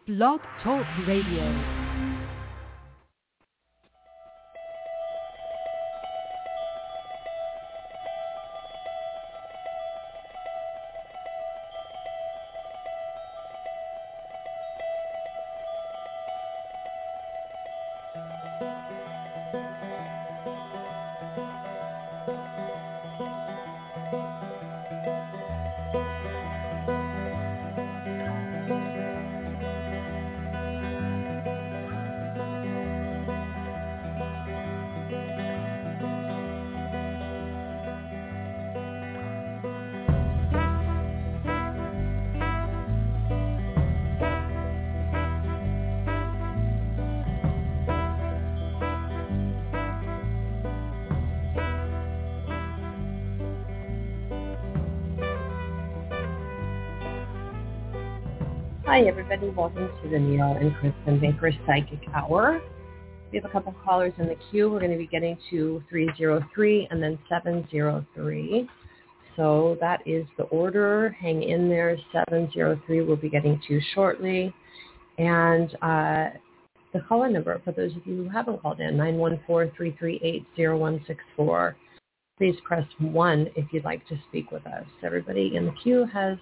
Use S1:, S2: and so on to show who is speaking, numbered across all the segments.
S1: Blog Talk Radio.
S2: Hi, everybody. Welcome to the Neil and Kristen Baker Psychic Hour. We have a couple callers in the queue. We're going to be getting to 303 and then 703. So that is the order. Hang in there. 703 we'll be getting to shortly. And the call-in number, for those of you who haven't called in, 914-338-0164. Please press 1 if you'd like to speak with us. Everybody in the queue has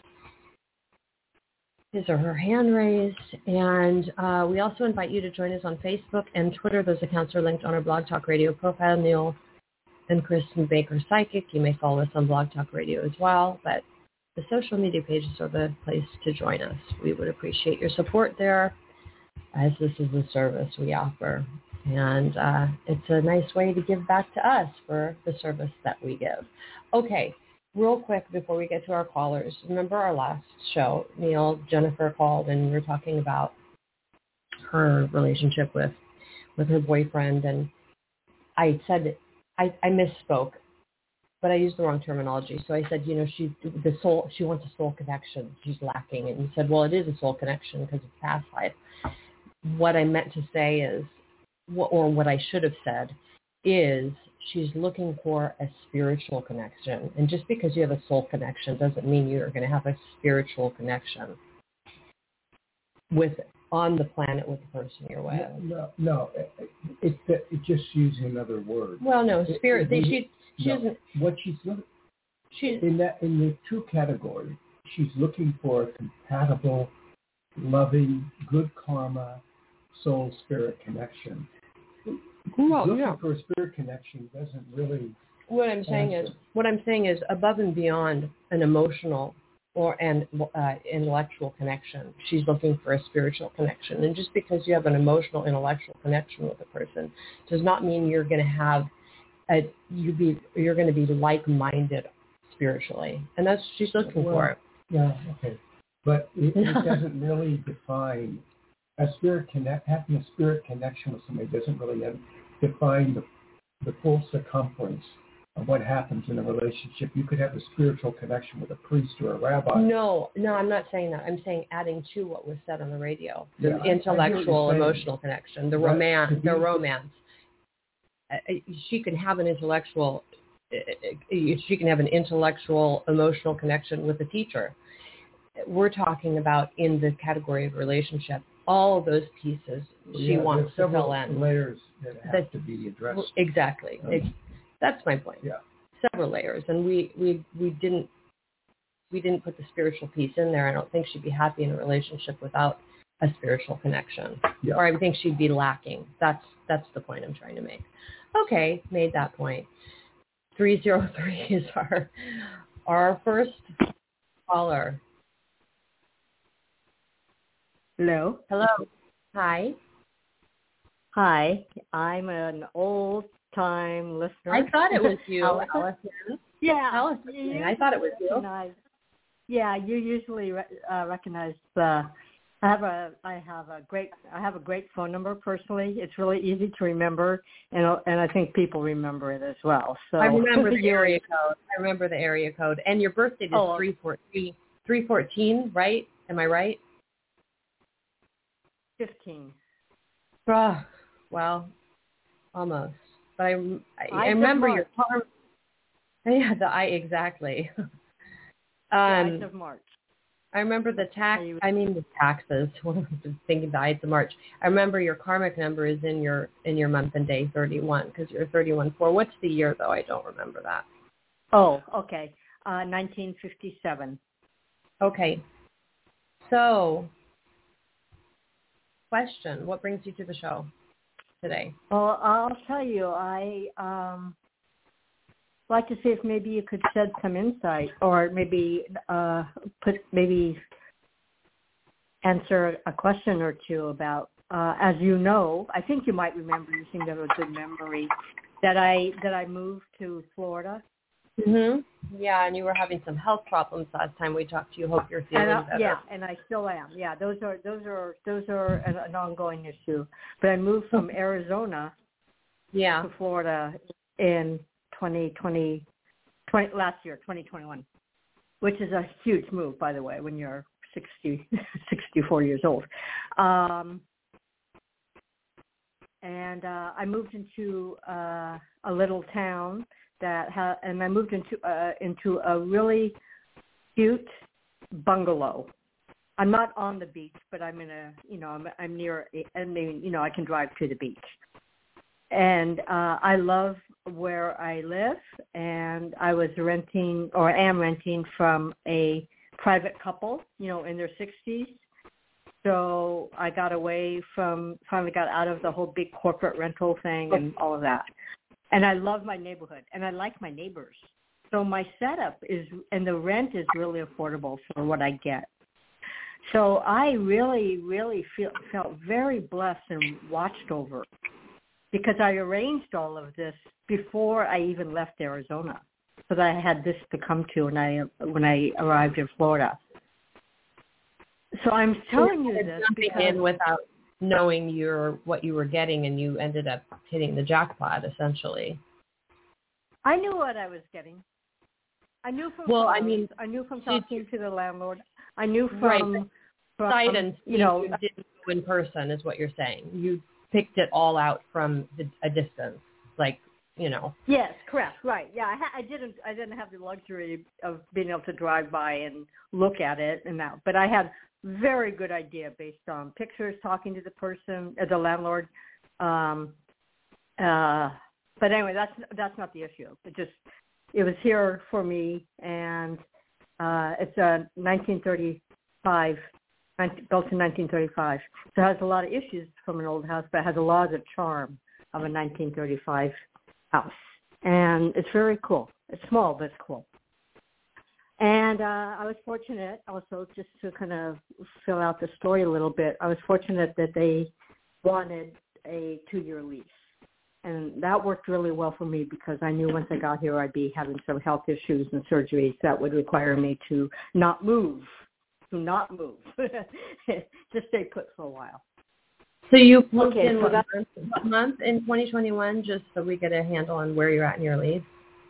S2: his or her hand raised, and we also invite you to join us on Facebook and Twitter. Those accounts are linked on our Blog Talk Radio profile, Neil and Kristen Baker Psychic. You may follow us on Blog Talk Radio as well, but the social media pages are the place to join us. We would appreciate your support there, as this is a service we offer, and it's a nice way to give back to us for the service that we give. Okay. Real quick before we get to our callers, remember our last show, Jennifer called and we were talking about her relationship with her boyfriend, and I said, I misspoke, but I used the wrong terminology. So I said, she wants a soul connection. She's lacking. And you said, well, it is a soul connection because of past life. What I meant to say is, or what I should have said is, she's looking for a spiritual connection. And just because you have a soul connection doesn't mean you're going to have a spiritual connection on the planet with the person you're with.
S3: No. It's just using another word.
S2: Well, no, spirit. She doesn't.
S3: What she's looking in the true category, she's looking for a compatible, loving, good karma, soul spirit connection. Looking for a spirit connection doesn't really.
S2: What I'm saying is above and beyond an emotional and intellectual connection, she's looking for a spiritual connection. And just because you have an emotional, intellectual connection with a person does not mean you're going to have you're going to be like-minded spiritually. And that's what she's looking for.
S3: Yeah, okay, but it doesn't really define. Having a spirit connection with somebody doesn't really define the full circumference of what happens in a relationship. You could have a spiritual connection with a priest or a rabbi.
S2: No, I'm not saying that. I'm saying adding to what was said on the radio, the intellectual, emotional connection, the romance. She can have an intellectual, emotional connection with a teacher. We're talking about in the category of relationship. All of those pieces she wants to fill in.
S3: Layers that have to be addressed.
S2: Exactly. That's my point.
S3: Yeah.
S2: Several layers, and we didn't put the spiritual piece in there. I don't think she'd be happy in a relationship without a spiritual connection, or I think she'd be lacking. That's the point I'm trying to make. Okay, made that point. 303 is our first caller.
S4: Hello.
S2: Hi.
S4: Hi. I'm an old-time listener.
S2: I thought it was you, Allison.
S4: Yeah.
S2: Allison. I thought it was you.
S4: Yeah, you usually recognize the. I have a great phone number personally. It's really easy to remember, and I think people remember it as well. So
S2: I remember the area code. And your birthday is 314, right? Am I right?
S4: 15.
S2: Well, almost. But I remember your car. Yeah, exactly.
S4: 9th of March.
S2: I remember the taxes. Thinking the Ides of March. I remember your karmic number is in your month and day 31 because you're 31-4. What's the year though? I don't remember that.
S4: Oh, okay. 1957.
S2: Okay. So, question: what brings you to the show today?
S4: Well, I'll tell you, I like to see if maybe you could shed some insight, or maybe answer a question or two about. As you know, I think you might remember. You seem to have a good memory. That I moved to Florida.
S2: Mhm. Yeah, and you were having some health problems last time we talked to you. Hope you're feeling better.
S4: Yeah, and I still am. Yeah, those are an ongoing issue. But I moved from Arizona to Florida in 2020 last year, 2021, which is a huge move, by the way, when you're 64 years old. And I moved into a little town and I moved into a really cute bungalow. I'm not on the beach, but I'm in I'm near. I mean, I can drive to the beach, and I love where I live. And I was renting, or am renting, from a private couple, in their 60s. So I finally got out of the whole big corporate rental thing and all of that. And I love my neighborhood, and I like my neighbors. So my setup and the rent is really affordable for what I get. So I really, really felt very blessed and watched over, because I arranged all of this before I even left Arizona, because I had this to come to when I arrived in Florida. So I'm telling you this because
S2: in without knowing what you were getting, and you ended up hitting the jackpot, essentially.
S4: I knew what I was getting. I knew from talking to the landlord. I knew from
S2: sight and you didn't go in person, is what you're saying. You picked it all out from a distance, Yes,
S4: correct. Right. Yeah, I didn't have the luxury of being able to drive by and look at it and that, but I had very good idea based on pictures, talking to the person, the landlord. But anyway, that's not the issue. It was here for me, and it's a 1935, built in 1935. So it has a lot of issues from an old house, but it has a lot of the charm of a 1935 house, and it's very cool. It's small, but it's cool. And I was fortunate also, just to kind of fill out the story a little bit, I was fortunate that they wanted a 2-year lease. And that worked really well for me, because I knew once I got here I'd be having some health issues and surgeries that would require me to not move, just stay put for a while.
S2: So you moved in what month in 2021, just so we get a handle on where you're at in your lease?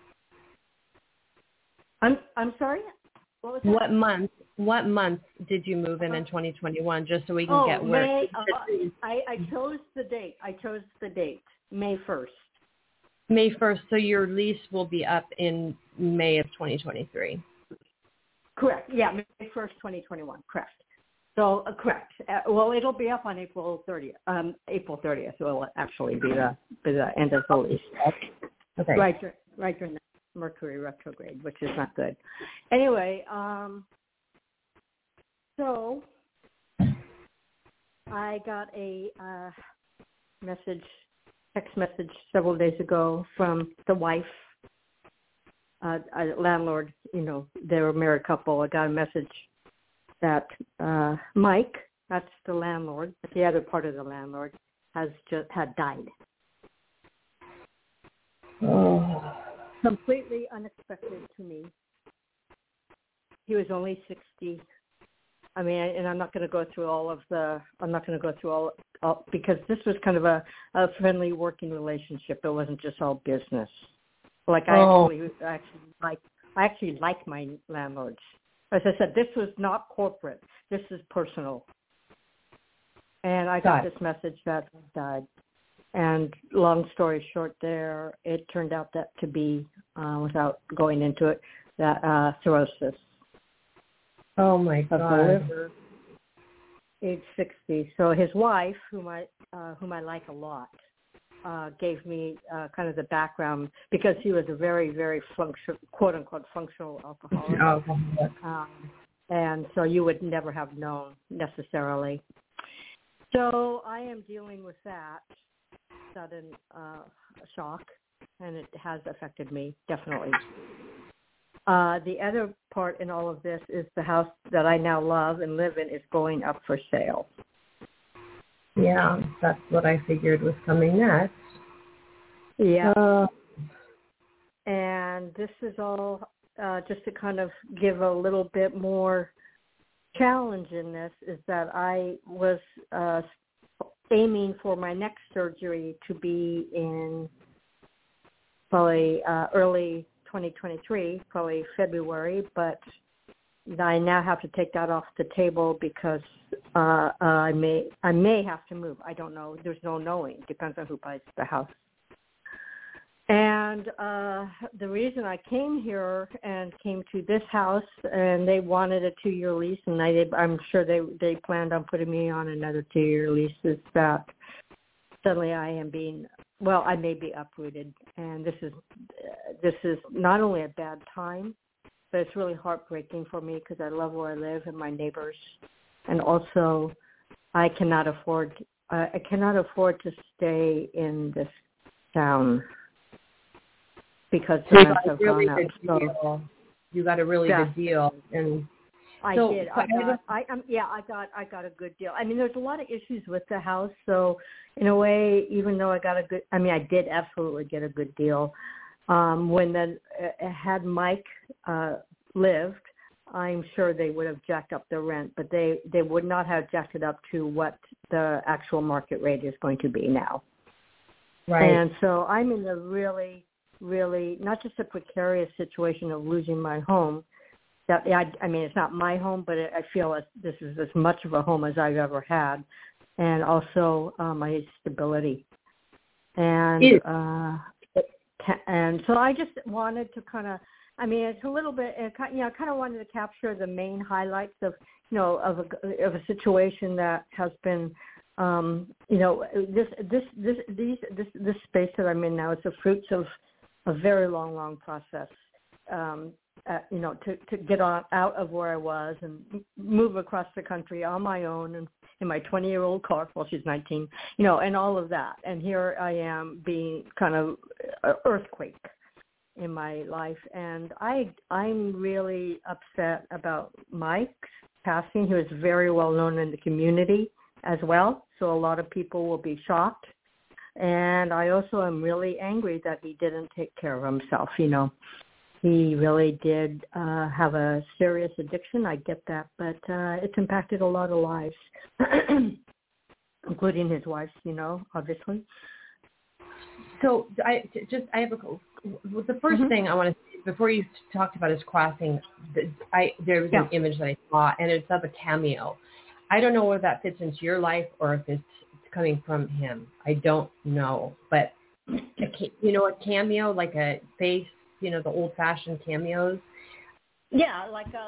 S4: I'm sorry? What was that?
S2: What month did you move in 2021, just so we can get where?
S4: May. I chose the date. May 1st.
S2: May 1st. So your lease will be up in May of 2023.
S4: Correct. Yeah, May 1st, 2021. Correct. So correct. Well, it'll be up on April 30th. April 30th will actually be the end of the lease.
S2: Okay.
S4: Right during the Mercury retrograde, which is not good. Anyway, so I got a text message several days ago from the wife, a landlord. They were a married couple. I got a message that Mike, that's the landlord, the other part of the landlord, had died.
S2: Oh.
S4: Completely unexpected to me. He was only 60. I mean, and I'm not going to go through all because this was kind of a friendly working relationship. It wasn't just all business. I actually like my landlords. As I said, this was not corporate. This is personal. And I got this message that he died. And long story short there, it turned out that to be, without going into it, that cirrhosis.
S2: Oh my
S4: of the
S2: God.
S4: liver, age 60. So his wife, whom I like a lot, gave me kind of the background because he was a very, very quote unquote functional alcoholic. And so you would never have known necessarily. So I am dealing with that sudden shock, and it has affected me, definitely. The other part in all of this is the house that I now love and live in is going up for sale.
S2: Yeah, that's what I figured was coming next.
S4: Yeah. And this is all just to kind of give a little bit more challenge in this is that I was aiming for my next surgery to be in probably early 2023, probably February, but I now have to take that off the table because I may have to move. I don't know. There's no knowing. Depends on who buys the house. And the reason I came here and came to this house, and they wanted a 2-year lease, and I'm sure they planned on putting me on another 2-year lease, is that suddenly I may be uprooted. And this is not only a bad time, but it's really heartbreaking for me because I love where I live and my neighbors. And also I cannot afford to stay in this town because the rents have gone up. So
S2: you got a really good deal, and
S4: I did. I got a good deal. I mean, there's a lot of issues with the house, so in a way, even though I did absolutely get a good deal. When had Mike lived, I'm sure they would have jacked up the rent, but they would not have jacked it up to what the actual market rate is going to be now.
S2: Right.
S4: And so I'm in a really, really, not just a precarious situation of losing my home. I mean, it's not my home, but I feel this is as much of a home as I've ever had, and also my stability. And so I just wanted to kind of, I mean, it's a little bit, I kind of wanted to capture the main highlights of a situation that has been, this space that I'm in now is the fruits of a very long process. To get out of where I was and move across the country on my own and in my 20-year-old car while she's 19, and all of that. And here I am being kind of an earthquake in my life. And I'm really upset about Mike's passing. He was very well known in the community as well. So a lot of people will be shocked. And I also am really angry that he didn't take care of himself, He really did have a serious addiction. I get that, but it's impacted a lot of lives, including his wife's, obviously.
S2: So I have the first thing I want to say, before you talked about his crossing, there was an image that I saw, and it's of a cameo. I don't know whether that fits into your life or if it's coming from him. I don't know, but a cameo, like a face, the old-fashioned cameos.
S4: Yeah,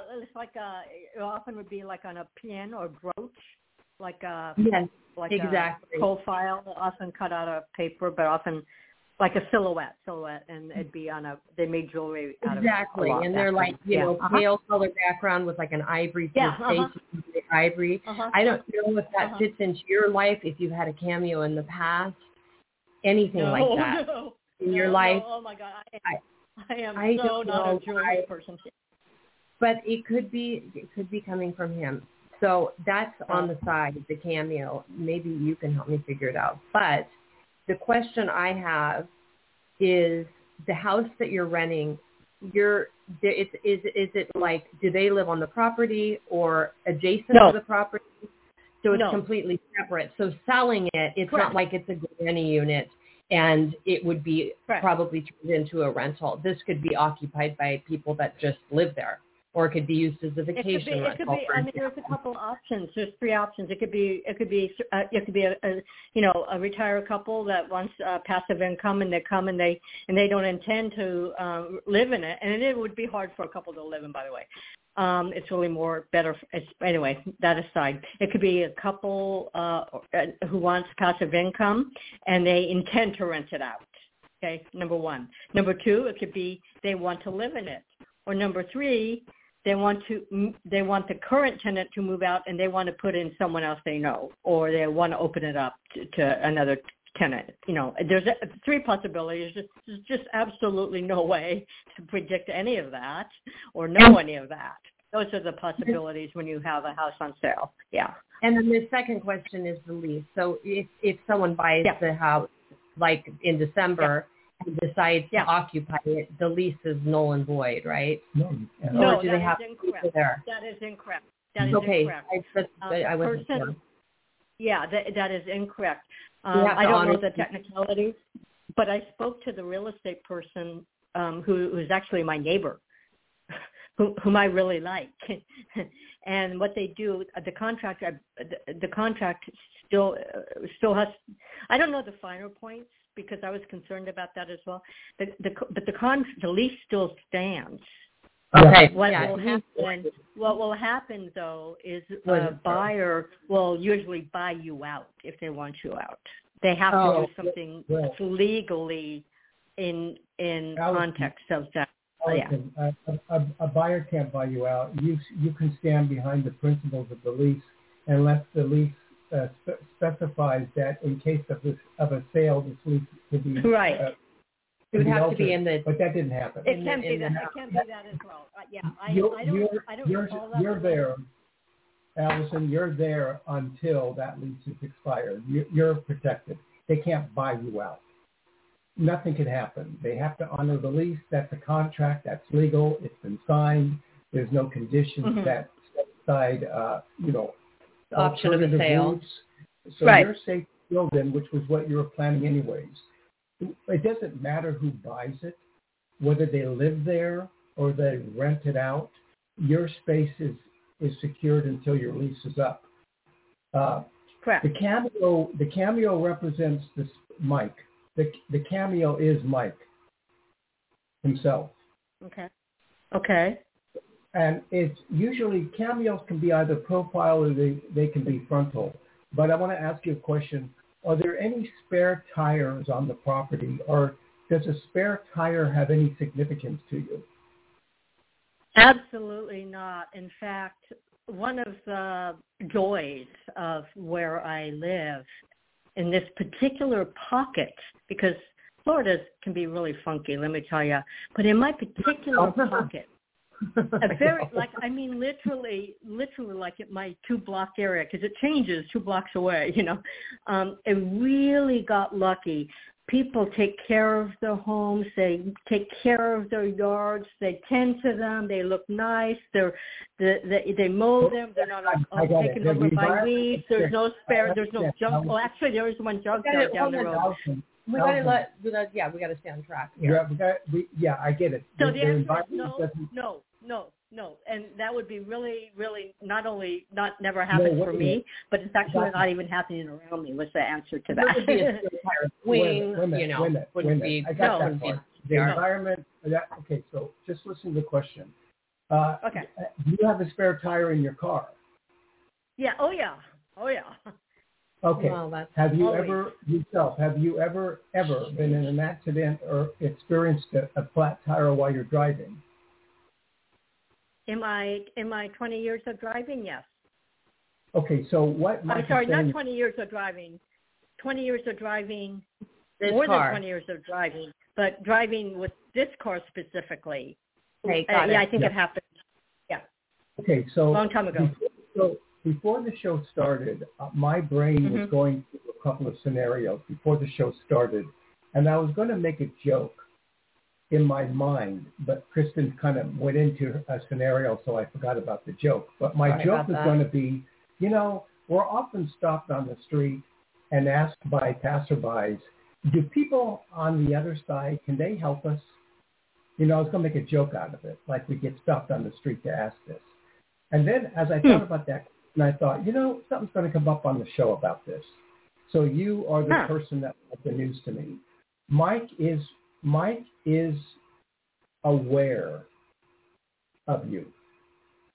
S4: it often would be like on a pin or brooch,
S2: yes, exactly.
S4: A profile, often cut out of paper, but often like a silhouette, and it'd be they made jewelry out of it.
S2: Exactly, and they're like, pale color background with like an ivory face, ivory. I don't know if that fits into your life, if you've had a cameo in the past, anything like that in your life.
S4: No, oh my God. I am not a jewelry person.
S2: But it could be coming from him. So that's on the side, the cameo. Maybe you can help me figure it out. But the question I have is the house that you're renting, is it like, do they live on the property or adjacent to the property? So it's completely separate. So selling it's not like it's a granny unit and it would be probably turned into a rental. This could be occupied by people that just live there, or it could be used as a vacation rental.
S4: There's a couple of options. There's 3 options. It could be a retired couple that wants passive income, and they come and they don't intend to live in it, and it would be hard for a couple to live in, by the way. It's really more better. Anyway, that aside, it could be a couple who wants passive income and they intend to rent it out. Okay, number one. Number two, it could be they want to live in it. Or number three, they want the current tenant to move out and they want to put in someone else they know, or they want to open it up to another tenant. There's three possibilities. There's just absolutely no way to predict any of that or know any of that. Those are the possibilities when you have a house on sale. Yeah.
S2: And then the second question is the lease. So if someone buys the house like in December and decides to occupy it, the lease is null and void, right?
S3: No,
S2: or do they have to keep it there?
S4: That is incorrect. That is incorrect.
S2: I wasn't sure.
S4: Yeah, that is incorrect. I don't know the technicalities, but I spoke to the real estate person who is actually my neighbor, whom I really like. And what they do, the contract still has. I don't know the finer points because I was concerned about that as well. But the lease still stands.
S2: Okay.
S4: What will happen though is a buyer will usually buy you out if they want you out. They have to do something that's legally in context of that.
S3: A buyer can't buy you out. You can stand behind the principles of the lease unless the lease specifies that in case of a sale, this lease could be
S2: right. It would have to be in the.
S3: But that didn't happen.
S4: It can be that. It can be that as well.
S3: You're there, Allison. You're there until that lease is expired. You're protected. They can't buy you out. Nothing can happen. They have to honor the lease. That's a contract. That's legal. It's been signed. There's no conditions that set aside.
S2: The option of a sale.
S3: Routes. So you're safe to build in, which was what you were planning anyways. It doesn't matter who buys it, whether they live there or they rent it out. Your space is secured until your lease is up.
S4: Correct.
S3: The cameo represents this Mike. The cameo is Mike himself.
S4: Okay.
S3: And it's usually cameos can be either profile or they can be frontal. But I want to ask you a question. Are there any spare tires on the property, or does a spare tire have any significance to you?
S4: Absolutely not. In fact, one of the joys of where I live in this particular pocket, because Florida can be really funky, let me tell you, but in my particular pocket, literally like at my 2-block area, because it changes 2 blocks away, it really got lucky. People take care of their homes. They take care of their yards. They tend to them. They look nice. They mow them. They're not taken over by weeds. There's no junk. Well, actually, there is one junk down the road.
S2: We got to stay on track here.
S3: I get it.
S4: So the answer is no, and that would be really, really not never happened for me, but it's actually not even happening around me. Was the answer to that?
S2: It would be a swing, wouldn't be.
S3: I got that part. The environment. Okay, so just listen to the question.
S4: Okay.
S3: Do you have a spare tire in your car?
S4: Yeah. Oh yeah.
S3: Okay.
S2: Well,
S3: have you ever been in an accident or experienced a flat tire while you're driving?
S4: In my 20 years of driving, yes.
S3: Okay, so what?
S4: I'm sorry, not 20 years of driving. 20 years of driving. More than 20 years of driving, but driving with this car specifically.
S2: Okay, got it.
S4: I think it happened. Yeah.
S3: Okay, so
S4: long time ago.
S3: Before the show started, my brain was going through a couple of scenarios before the show started, and I was going to make a joke in my mind, but Kristen kind of went into a scenario, so I forgot about the joke. But my joke was going to be, we're often stopped on the street and asked by passerbys, do people on the other side, can they help us? I was going to make a joke out of it, like we get stopped on the street to ask this. And then as I thought about that, and I thought, something's going to come up on the show about this. So you are the person that brought the news to me. Mike is aware of you.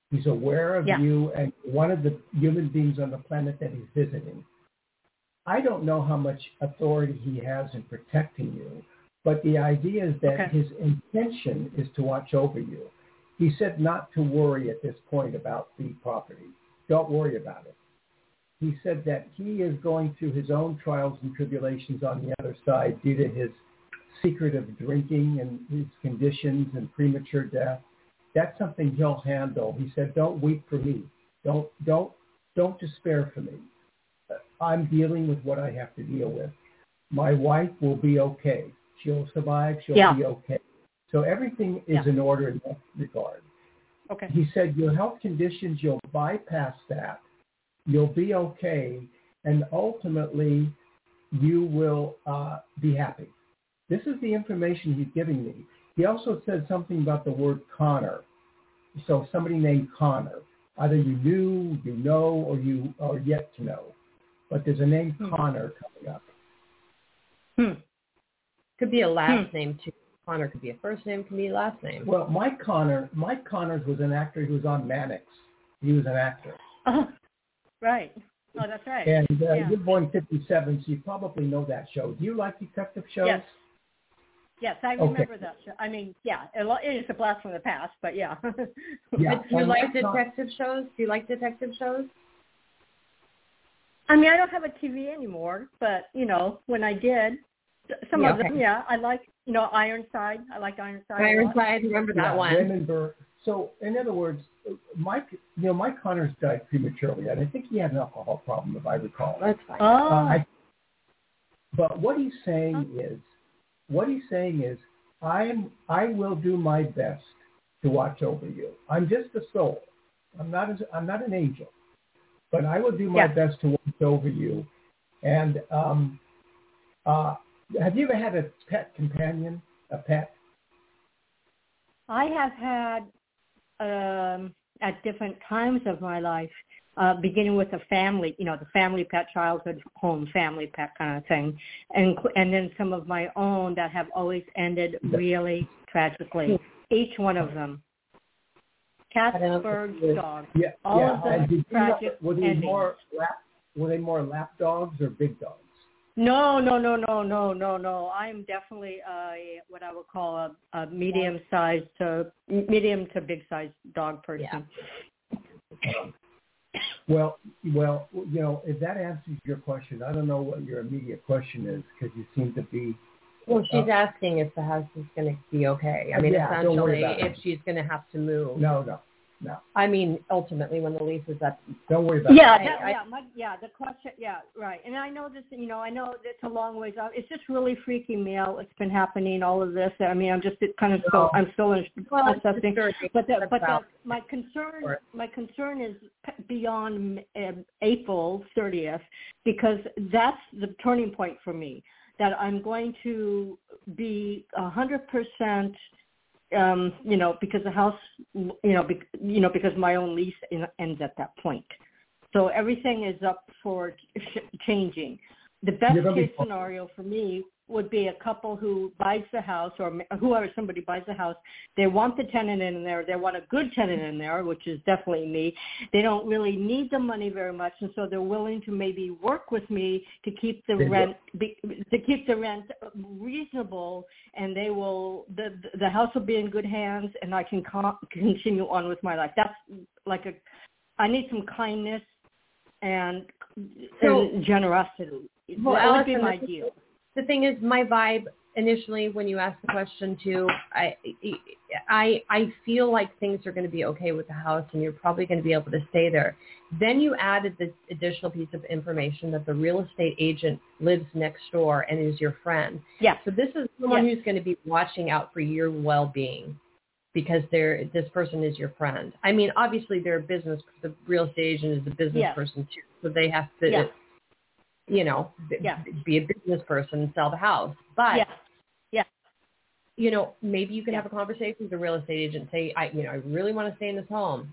S3: He's aware of
S4: Yeah.
S3: you and one of the human beings on the planet that he's visiting. I don't know how much authority he has in protecting you, but the idea is that his intention is to watch over you. He said not to worry at this point about the property. Don't worry about it. He said that he is going through his own trials and tribulations on the other side due to his secret of drinking and his conditions and premature death. That's something he'll handle. He said, don't weep for me. Don't despair for me. I'm dealing with what I have to deal with. My wife will be okay. She'll survive. She'll be okay. So everything is in order in that regard.
S4: Okay.
S3: He said, your health conditions, you'll bypass that. You'll be okay. And ultimately, you will be happy. This is the information he's giving me. He also said something about the word Connor. So somebody named Connor. Either you knew, you know, or you are yet to know. But there's a name Connor coming up.
S2: Could be a last name too. Connor could be a first name, could be a last name.
S3: Well, Mike Connors was an actor who was on Mannix. He was an actor.
S4: Right. Oh, that's right.
S3: And you're born 57, so you probably know that show. Do you like detective shows?
S4: Yes, I remember that show. I mean, it is a blast from the past, but yeah.
S3: Yeah.
S2: Do you like detective shows? Do you like detective shows?
S4: I mean, I don't have a TV anymore, but, when I did, some of them, I like, Ironside. I like Ironside.
S2: Ironside, remember that one.
S3: Remember. So, in other words, Mike Connors died prematurely, and I think he had an alcohol problem, if I recall.
S2: That's fine.
S3: But what he's saying is, I will do my best to watch over you. I'm just a soul. I'm not an angel, but I will do my best to watch over you. And have you ever had a pet companion, a pet?
S4: I have had, at different times of my life, beginning with a family, the family pet, childhood home family pet kind of thing, and then some of my own that have always ended really tragically. Each one of them. Cats, birds, dogs. All of them tragic endings.
S3: Were they more lap dogs or big dogs?
S4: No. I'm definitely what I would call a medium to big-sized dog person.
S3: Yeah. Well, if that answers your question, I don't know what your immediate question is because you seem to be.
S2: Well, she's asking if the house is going to be okay. I mean, essentially, if she's going to have to move.
S3: No.
S2: I mean, ultimately, when the lease is up.
S3: Don't worry about
S4: it.
S3: The
S4: question, right. And I know this, I know it's a long ways out. It's just really freaking me out. It's been happening, all of this. I mean, I'm just kind of I'm still processing. My concern is beyond April 30th because that's the turning point for me. That I'm going to be 100%. Because the house, because my own lease ends at that point. So everything is up for changing. The best case scenario for me would be a couple who buys the house or whoever, somebody buys the house. They want the tenant in there. They want a good tenant in there, which is definitely me. They don't really need the money very much, and so they're willing to maybe work with me to keep the rent reasonable, and they will the house will be in good hands, and I can continue on with my life. That's I need some kindness and generosity.
S2: Well,
S4: that would be my deal.
S2: The thing is, my vibe initially when you asked the question too, I feel like things are going to be okay with the house and you're probably going to be able to stay there. Then you added this additional piece of information that the real estate agent lives next door and is your friend.
S4: Yeah.
S2: So this is someone who's going to be watching out for your well-being because this person is your friend. I mean, obviously they're a business. The real estate agent is a business person too, so they have to. Be a business person and sell the house. But, maybe you can have a conversation with the real estate agent and say, I really want to stay in this home.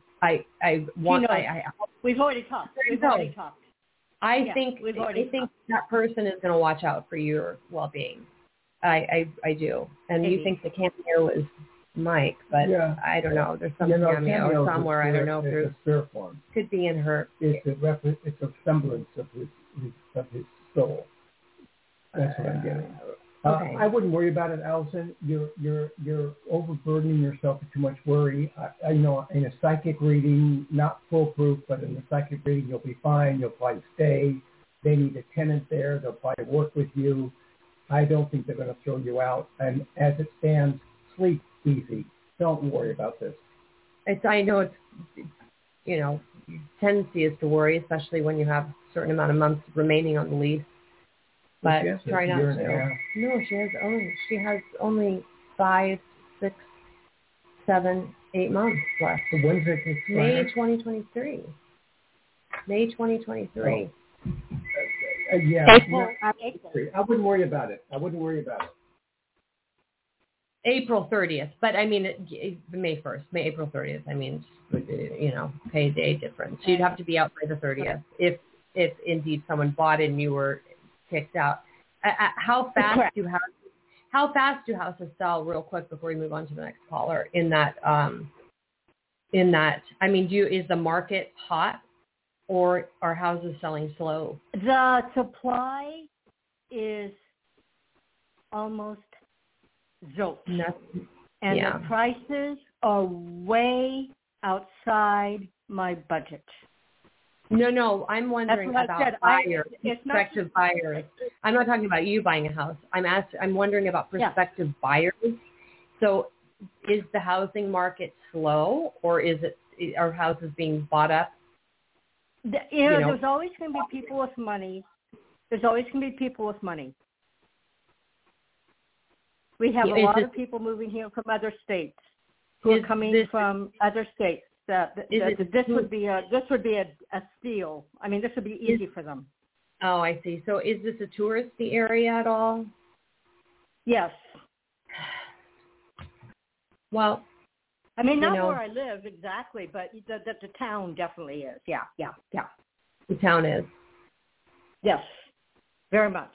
S4: We've already talked.
S2: I think that person is going to watch out for your well-being. I do. And you think the camp here was Mike, but
S3: Yeah.
S2: I don't know. There's some
S3: Cameo
S2: cameo
S3: is
S2: somewhere. I don't know if
S3: it's
S2: there's
S3: a spirit form.
S2: could be in her.
S3: It's a semblance of his soul. That's what I'm getting.
S2: Okay.
S3: I wouldn't worry about it, Allison. You're overburdening yourself with too much worry. I know in a psychic reading, not foolproof, but in a psychic reading, you'll be fine. You'll probably stay. They need a tenant there. They'll probably work with you. I don't think they're going to throw you out. And as it stands, sleep easy. Don't worry about this.
S2: I know it's, tendency is to worry, especially when you have a certain amount of months remaining on the lease. But try not to. No, she has only 5, 6, 7, 8 months left.
S3: So when's it expire?
S2: May 2023. May 2023.
S3: Yeah.
S4: April.
S3: I wouldn't worry about it.
S2: April 30th, but I mean May 1st, April 30th. I mean, payday difference. You'd have to be out by the 30th if indeed someone bought it and you were kicked out. How fast do houses sell? Real quick before we move on to the next caller. In that, I mean, is the market hot, or are houses selling slow?
S4: The supply is almost zilch. And the prices are way outside my budget.
S2: No, I'm wondering about buyers, prospective buyers. I'm not talking about you buying a house. I'm wondering about prospective buyers. So is the housing market slow, or are houses being bought up?
S4: There's always going to be people with money. We have a lot of people moving here from other states who are coming from other states. This would be a steal. I mean, this would be easy for them.
S2: Oh, I see. So is this a touristy area at all?
S4: Yes.
S2: Well,
S4: I mean, not where I live exactly, but the town definitely is. Yeah.
S2: The town is.
S3: Yes,
S4: very much.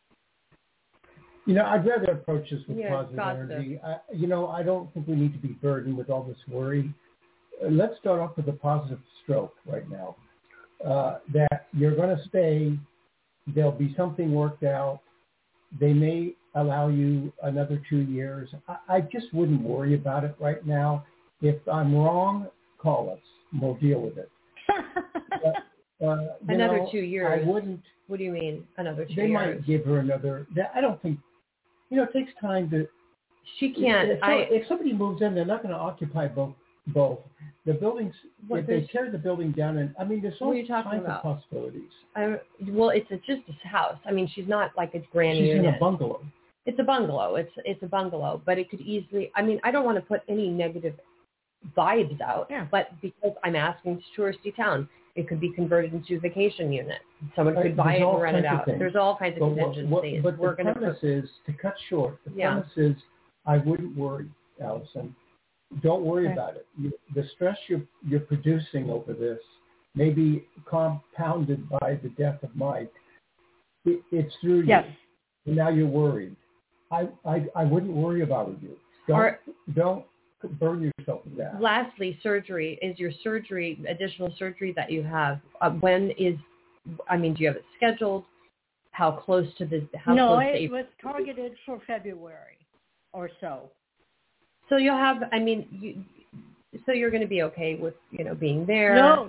S3: I'd rather approach this with positive energy. I don't think we need to be burdened with all this worry. Let's start off with a positive stroke right now. That you're going to stay. There'll be something worked out. They may allow you another 2 years. I just wouldn't worry about it right now. If I'm wrong, call us. We'll deal with it.
S2: Another 2 years.
S3: I wouldn't.
S2: What do you mean, another 2 years?
S3: They might give her another. I don't think. It takes time to.
S2: She can't.
S3: If somebody moves in, they're not going to occupy both. The buildings. If they tear the building down, and I mean, there's all kinds of possibilities.
S2: It's just a house. I mean, she's not like a granny.
S3: She's in a bungalow.
S2: It's a bungalow. It's a bungalow, but it could easily. I mean, I don't want to put any negative vibes out, but because I'm asking, it's a touristy town, it could be converted into a vacation unit. Someone could buy it and rent it out. There's all kinds of contingencies.
S3: But the premise is, to cut short, the premise is, I wouldn't worry, Allison. Don't worry about it. The stress you're producing over this may be compounded by the death of Mike. It's through you. And now you're worried. I wouldn't worry about you. Don't burn yourself with that.
S2: Lastly, surgery. Is your surgery, additional surgery that you have, do you have it scheduled? How close to the,
S4: No, it was targeted for February or so.
S2: So you'll have, so you're going to be okay with, being there?
S4: No.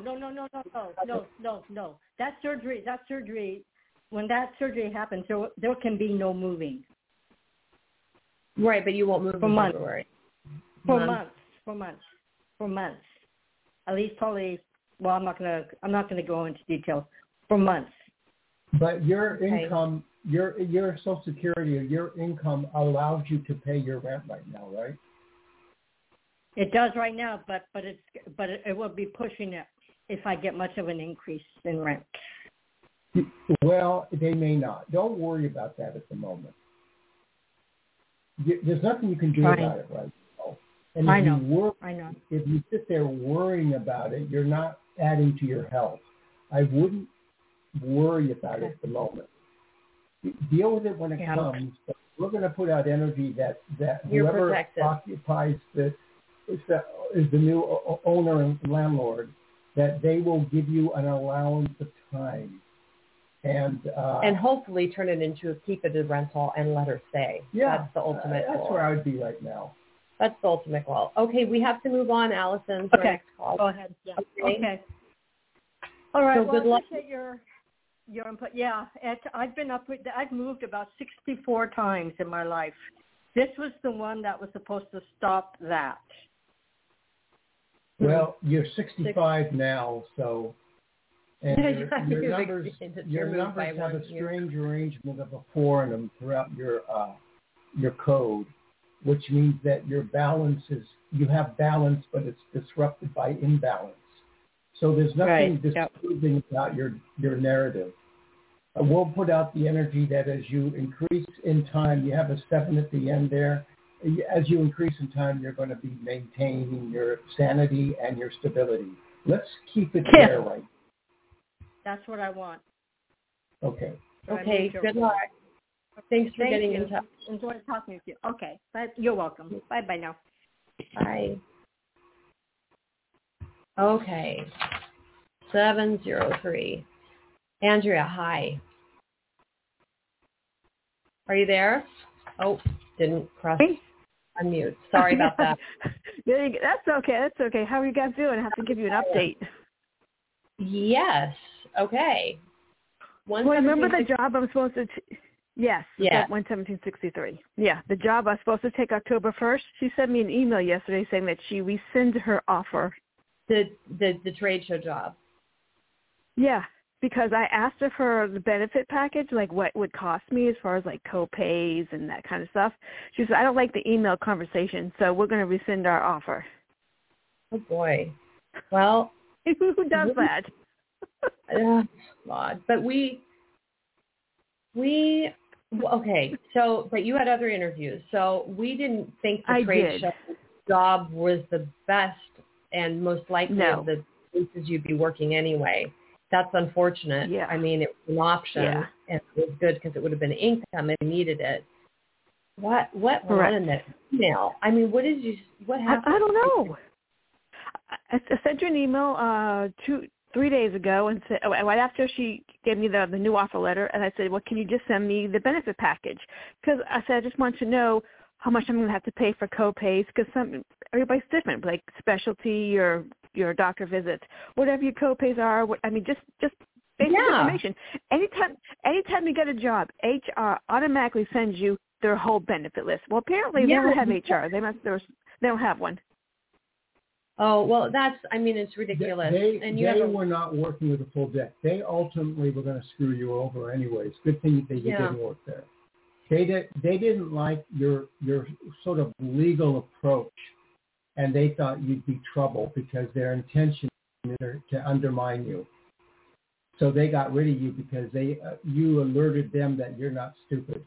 S4: That surgery, when that surgery happens, there can be no moving.
S2: Right, but you won't move in February.
S4: For months. At least probably, well, I'm not gonna go into details. For months.
S3: But your income, your Social Security or your income allows you to pay your rent right now, right?
S4: It does right now, but it will be pushing it if I get much of an increase in rent.
S3: Well, they may not. Don't worry about that at the moment. There's nothing you can do about it right now. And
S4: I know.
S3: If you sit there worrying about it, you're not adding to your health. I wouldn't worry about it at the moment. deal with it when it
S2: Yeah.
S3: comes. But we're going to put out energy that
S2: You're
S3: whoever
S2: protected.
S3: occupies is the new owner and landlord, that they will give you an allowance of time. And
S2: hopefully turn it into keep it a rental and let her stay.
S3: Yeah,
S2: That's the ultimate goal.
S3: That's where I would be right now.
S2: That's the ultimate goal. Okay, we have to move on, Allison.
S4: Okay.
S2: Next call.
S4: Go ahead. Yeah.
S2: Okay.
S4: Okay. All right.
S2: So
S4: well,
S2: good luck.
S4: I appreciate your input. Yeah, I've moved about 64 times in my life. This was the one that was supposed to stop that.
S3: Well, you're 65 now, so and your numbers have a strange arrangement of a 4 in them throughout your code, which means that you have balance, but it's disrupted by imbalance. So there's nothing disproving about your narrative. We'll put out the energy that as you increase in time, you have a 7 at the end there. As you increase in time, you're going to be maintaining your sanity and your stability. Let's keep it there, right?
S4: That's what I want.
S3: Okay.
S2: Okay, good luck. Thanks for getting in touch.
S4: Enjoy talking with you. Okay, you're welcome. Bye-bye now.
S2: Bye. Okay. 703. Andrea, hi. Are you there? Oh, didn't press unmute. Sorry about that.
S5: That's okay. How are you guys doing? I have to give you an update.
S2: Yes. Okay.
S5: Well, remember the job I'm supposed to... Yes.
S2: Yeah.
S5: 11763. Yeah, the job I was supposed to take October 1st. She sent me an email yesterday saying that she rescinded her offer.
S2: The trade show job.
S5: Yeah, because I asked her for the benefit package, like what it would cost me as far as like co-pays and that kind of stuff. She said, I don't like the email conversation, so we're going to rescind our offer.
S2: Oh, boy. Well...
S5: Who does that?
S2: God. But we okay. So, but you had other interviews, so we didn't think the trade show job was the best and most likely of the places you'd be working anyway. That's unfortunate.
S5: Yeah.
S2: I mean, it was an option, and it was good because it would have been income and needed it. What went on in that email? I mean, what happened?
S5: I don't know. I sent you an email 3 days ago, and said, right after she gave me the new offer letter, and I said, well, can you just send me the benefit package? Because I said, I just want to know how much I'm going to have to pay for co-pays, because everybody's different, like specialty or your doctor visits, whatever your co-pays are. Just basic information. Anytime you get a job, HR automatically sends you their whole benefit list. Well, apparently they don't have HR. They don't have one.
S2: Oh, well, it's ridiculous.
S3: They were not working with a full deck. They ultimately were going to screw you over anyways. Good thing that you didn't work there. They didn't like your sort of legal approach, and they thought you'd be trouble because their intention is to undermine you. So they got rid of you because you alerted them that you're not stupid.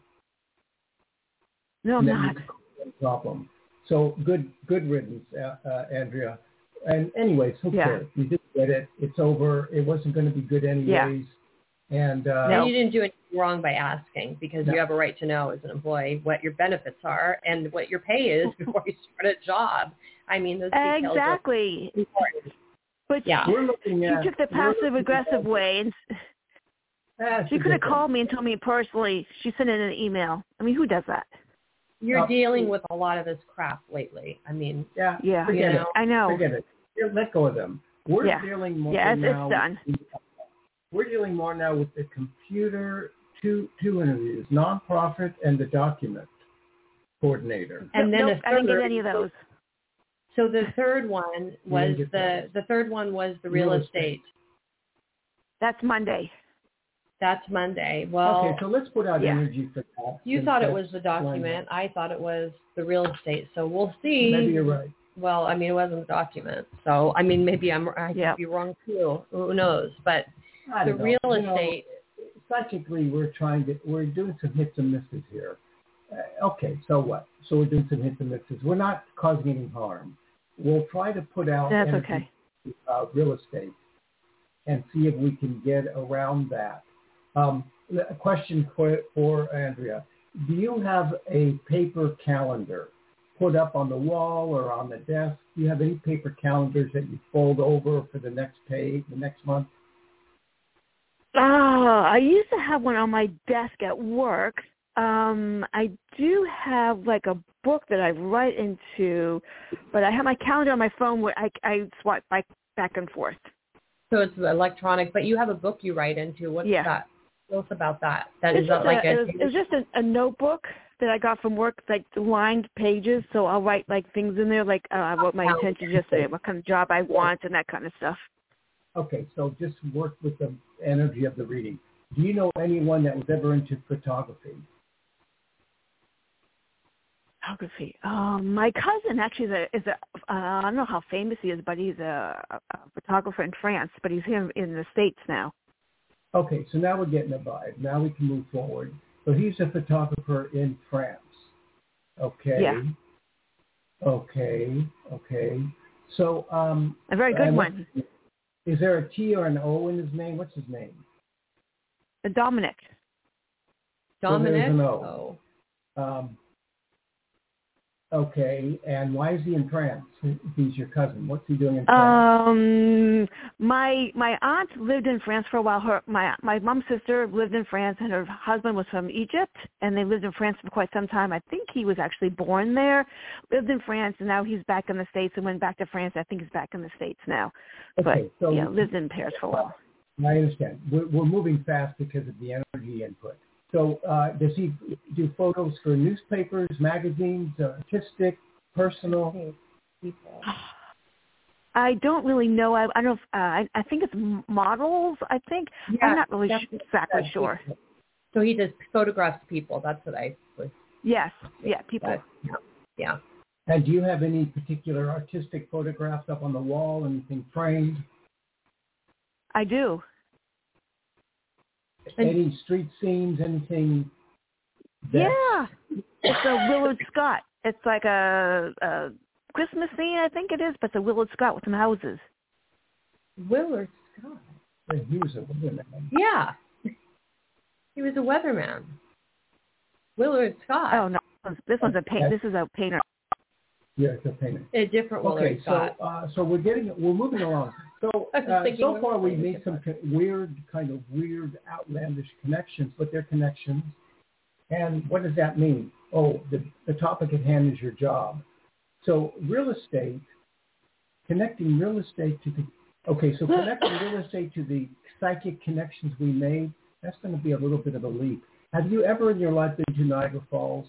S5: No, I'm not.
S3: Problem. So good riddance, Andrea. And anyways, who cares? You didn't get it. It's over. It wasn't going to be good anyways. Yeah. And
S2: you didn't do anything wrong by asking, because you have a right to know as an employee what your benefits are and what your pay is before you start a job. I mean, those details are important.
S5: But
S3: we're looking at,
S5: she took the passive-aggressive way, and she could have called me and told me personally. She sent in an email. I mean, who does that?
S2: You're dealing with a lot of this crap lately. I mean,
S3: forget it.
S5: I know.
S3: Forget it. Let go of them. We're dealing more now.
S5: It's done.
S3: We're dealing more now with the computer two interviews, nonprofit and the document coordinator.
S2: And then
S5: I didn't get any of those.
S2: So the third one was the real estate.
S5: That's Monday.
S2: That's Monday. Well,
S3: okay, so let's put out energy for that.
S2: You thought it was the document. I thought it was the real estate. So we'll see.
S3: Maybe you're right.
S2: Well, I mean, it wasn't the document. So, I mean, maybe I could be wrong too. Who knows? But the real estate.
S3: Psychically, we're doing some hits and misses here. Okay, so what? So we're doing some hits and misses. We're not causing any harm. We'll try to put out real estate and see if we can get around that. a question for Andrea. Do you have a paper calendar put up on the wall or on the desk? Do you have any paper calendars that you fold over for the next month?
S5: I used to have one on my desk at work. I do have like a book that I write into, but I have my calendar on my phone where I swipe back and forth.
S2: So it's electronic, but you have a book you write into. What's that? Tell us about that.
S5: It's just a notebook that I got from work, like lined pages. So I'll write like things in there, like what my intention is yesterday, what kind of job I want, and that kind of stuff.
S3: Okay, so just work with the energy of the reading. Do you know anyone that was ever into photography?
S5: Photography. My cousin actually is a I don't know how famous he is, but he's a photographer in France, but he's here in the States now.
S3: Okay, so now we're getting a vibe. Now we can move forward. So he's a photographer in France. Okay.
S5: Yeah.
S3: Okay. So
S5: a very good one.
S3: Is there a T or an O in his name? What's his name?
S5: Dominic.
S3: Dominic. So there's an O. Okay, and why is he in France? If he's your cousin, what's he doing in France?
S5: My aunt lived in France for a while. My mom's sister lived in France, and her husband was from Egypt, and they lived in France for quite some time. I think he was actually born there, lived in France, and now he's back in the States and went back to France. I think he's back in the States now.
S3: Okay,
S5: but lived in Paris for a while.
S3: I understand. We're moving fast because of the energy input. So does he do photos for newspapers, magazines, artistic, personal?
S5: I don't really know. I don't know if, I think it's models, I think. Yeah, I'm not really exactly sure.
S2: So he just photographs people. That's what I was.
S5: Yes. Yeah, people.
S2: Yeah.
S3: And do you have any particular artistic photographs up on the wall, anything framed?
S5: I do.
S3: Any street scenes, anything?
S5: Yeah, it's a Willard Scott. It's like a Christmas scene, I think it is, but it's a Willard Scott with some houses.
S2: Willard Scott?
S3: He was a weatherman.
S2: Yeah, he was a weatherman. Willard Scott.
S5: Oh no, this one's a paint. This is a painter.
S3: Yeah, it's a painter.
S2: A different Willard Scott.
S3: So we're moving along. So so far we made some weird, outlandish connections, but they're connections. And what does that mean? Oh, the topic at hand is your job. So real estate, connecting real estate to connecting real estate to the psychic connections we made, that's going to be a little bit of a leap. Have you ever in your life been to Niagara Falls?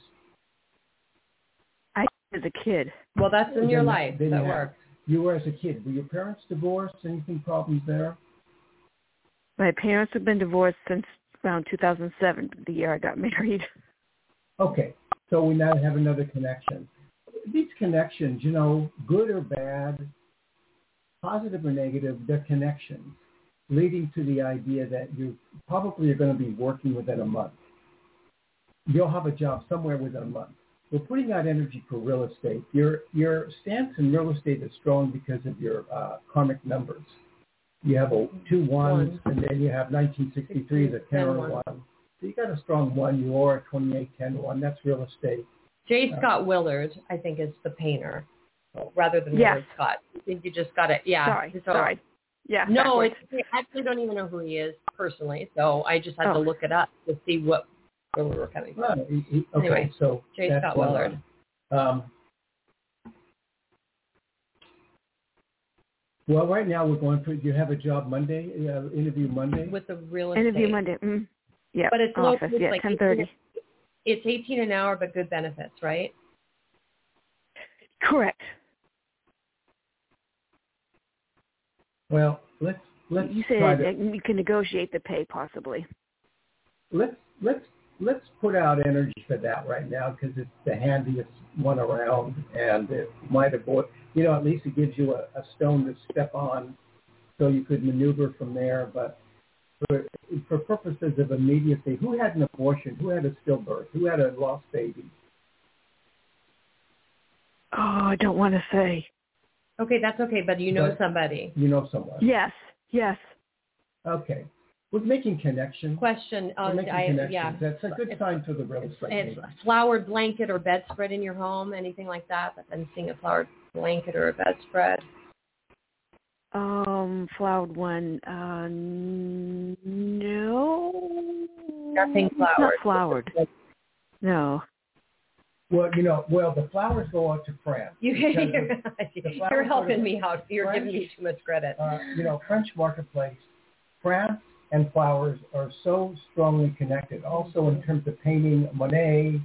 S5: I as a kid.
S2: Well, that's in your life. That works.
S3: You were as a kid. Were your parents divorced? Anything problems there?
S5: My parents have been divorced since around 2007, the year I got married.
S3: Okay. So we now have another connection. These connections, good or bad, positive or negative, they're connections, leading to the idea that you probably are going to be working within a month. You'll have a job somewhere within a month. We're putting out energy for real estate. Your stance in real estate is strong because of your karmic numbers. You have 2 1s, and then you have 1963 as a 10 or 1. So you got a strong 1. You are a 28, 10, 1. That's real estate.
S2: J. Scott Willard, I think, is the painter, rather than Willard Scott. I think you just got it. Yeah.
S5: Sorry. Yeah.
S2: No, I actually don't even know who he is personally, so I just had to look it up to see where we were coming from.
S3: Okay,
S2: anyway,
S3: so
S2: J. Scott Willard.
S3: Well, right now we're going for. You have a job Monday, interview Monday
S2: with the real estate.
S5: Interview Monday. Yeah,
S2: but it's
S5: office. Yeah,
S2: like
S5: 10:30.
S2: It's $18 an hour, but good benefits, right?
S5: Correct.
S3: Well, let's.
S5: You said you can negotiate the pay, possibly.
S3: Let's put out energy for that right now because it's the handiest one around, and it might avoid. At least it gives you a stone to step on, so you could maneuver from there. But for purposes of immediacy, who had an abortion? Who had a stillbirth? Who had a lost baby?
S5: Oh, I don't want to say.
S2: Okay, that's okay, but you know somebody.
S3: You know someone.
S5: Yes.
S3: Okay. We're making connections.
S2: Question.
S3: We're making connections.
S2: Yeah.
S3: That's a good sign for the real estate.
S2: It's a flowered blanket or bedspread in your home, anything like that. I'm seeing a flowered blanket or a bedspread.
S5: Flowered one. No.
S2: Nothing flowered.
S5: It's not flowered. No.
S3: Well, the flowers go out to France.
S2: You're helping me out. You're
S3: French,
S2: giving me too much credit.
S3: French marketplace, France and flowers are so strongly connected. Also in terms of painting, Monet,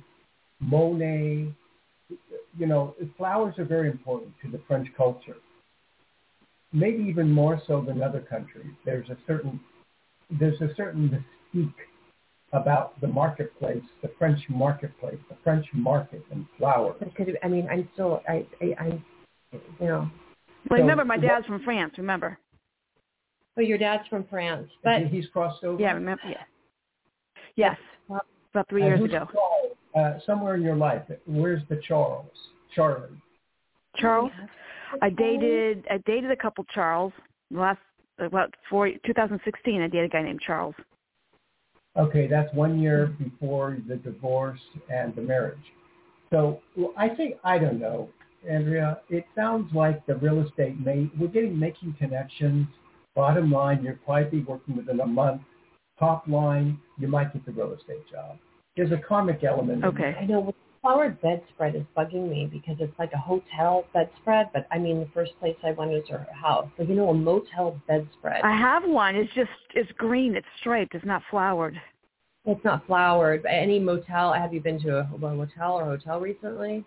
S3: flowers are very important to the French culture. Maybe even more so than other countries. There's a certain mystique about the marketplace, the French marketplace, the French market and flowers.
S2: I'm still.
S5: Well, remember, my dad's from France. Remember.
S2: Oh, your dad's from France, but
S3: he's crossed over.
S5: Yeah, remember. Yeah. Yes, about 3 years ago.
S3: Somewhere in your life, where's the Charlie?
S5: Charles. I dated a couple Charles. About 2016, I dated a guy named Charles.
S3: Okay, that's 1 year before the divorce and the marriage. So I don't know, Andrea, it sounds like the real estate we're making connections. Bottom line, you'll probably be working within a month. Top line, you might get the real estate job. There's a karmic element.
S5: Okay.
S2: I know. Flowered bedspread is bugging me because it's like a hotel bedspread, but the first place I went was her house. So, a motel bedspread.
S5: I have one. It's green. It's striped. It's not flowered.
S2: It's not flowered. Any motel? Have you been to a motel or hotel recently?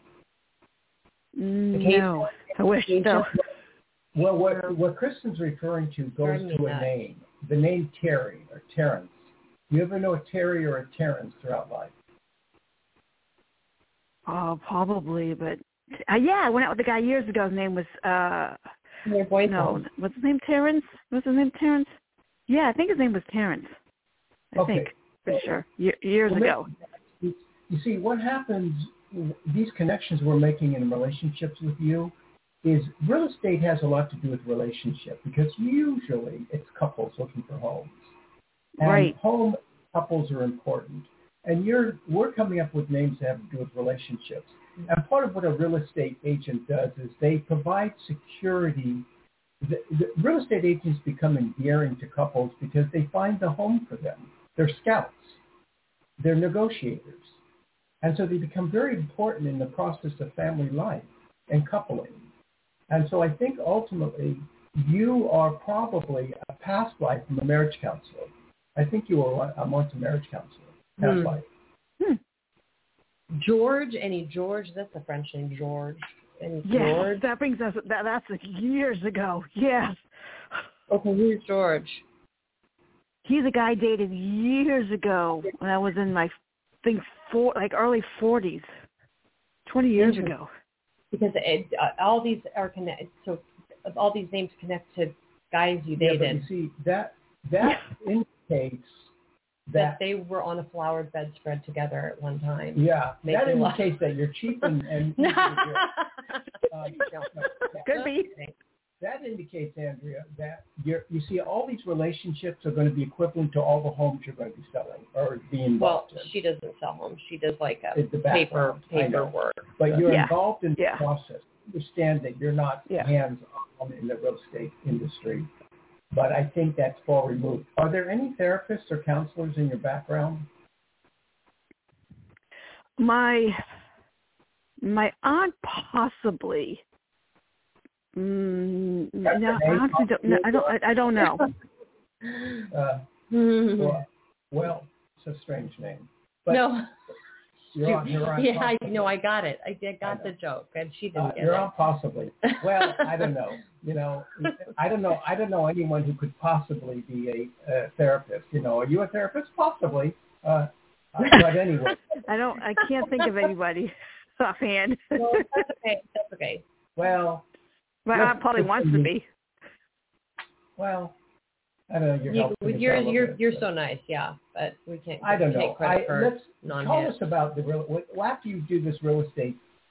S5: No. I wish so.
S3: Well, what Kristen's referring to goes to a name. The name Terry or Terrence. You ever know a Terry or a Terrence throughout life?
S5: Oh, probably, but I went out with a guy years ago. His name was
S2: your boyfriend.
S5: No, what's his name? Terrence? What's his name? Terrence? Yeah, I think his name was Terrence. I think, pretty sure. Years ago.
S3: You see, what happens? These connections we're making in relationships with you is real estate has a lot to do with relationship because usually it's couples looking for homes. And
S5: right.
S3: Home couples are important. And we're coming up with names that have to do with relationships. And part of what a real estate agent does is they provide security. The real estate agents become endearing to couples because they find the home for them. They're scouts. They're negotiators. And so they become very important in the process of family life and coupling. And so I think ultimately you are probably a past life from a marriage counselor. I think you were once a marriage counselor. Past life.
S2: George, that's a French name, George. Any
S5: yes,
S2: George?
S5: That brings us, that's years ago, yes.
S2: Okay, who's George?
S5: He's a guy I dated years ago when I was in my, early 40s, 20 years ago.
S2: Because all these are connected, so all these names connect to guys you dated.
S3: Yeah, but you see, that indicates
S2: that they were on a flowered bedspread together at one time.
S3: Yeah, that indicates that you're cheap and
S5: could be.
S3: That indicates, Andrea, that you see all these relationships are going to be equivalent to all the homes you're going to be selling or be involved in.
S2: She doesn't sell homes. She does like
S3: the
S2: paper work.
S3: But you're involved in the process. Understand that you're not hands-on in the real estate industry. But I think that's far removed. Are there any therapists or counselors in your background?
S5: My aunt possibly. No, I don't know.
S3: Well, it's a strange name. But
S2: no.
S3: You're on
S2: I got it. I got the joke, and she didn't get it.
S3: You're on possibly. Well, I don't know. I don't know anyone who could possibly be a therapist. Are you a therapist? Possibly. But anyway.
S5: I can't think of anybody offhand.
S2: No, that's okay.
S3: Well,
S5: I probably wants to be.
S3: Well, I don't know.
S2: You're so nice, but we can't.
S3: I don't know.
S2: Take credit for
S3: call us about the real. After you do this real estate